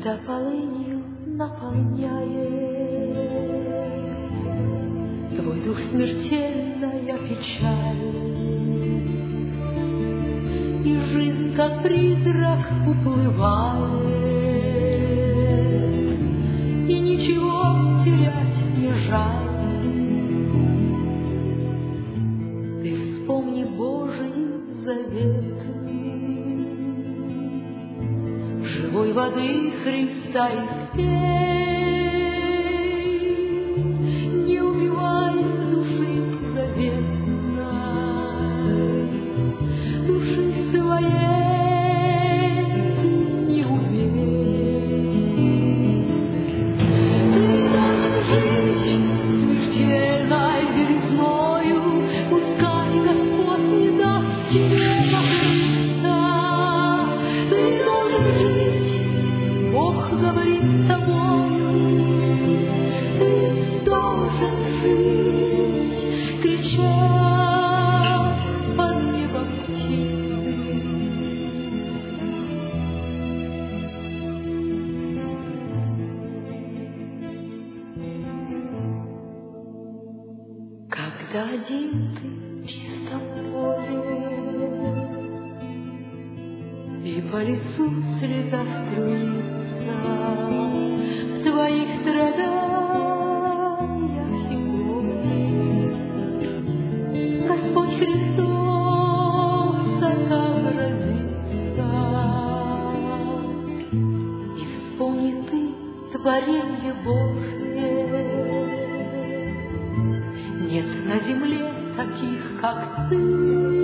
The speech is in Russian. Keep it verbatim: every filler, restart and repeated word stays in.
когда полынью наполняет твой дух смертельная печаль, и жизнь, как призрак, уплывает, и ничего терять не жаль. Ты вспомни Божий завет, живой воды Христа испей, не убивай души заветной, души своей не убей. Ты должен жить смертельной белизною, пускай Господь не даст тебе накрыться. Ты должен жить, Бог говорит с тобою, ты должен жить, кричат под небом птицы. Когда один ты в чистом поле, и по лицу слеза струится, в твоих страданиях и боли Господь Христос отобразится. И вспомни ты творенье Божие, нет на земле таких, как ты.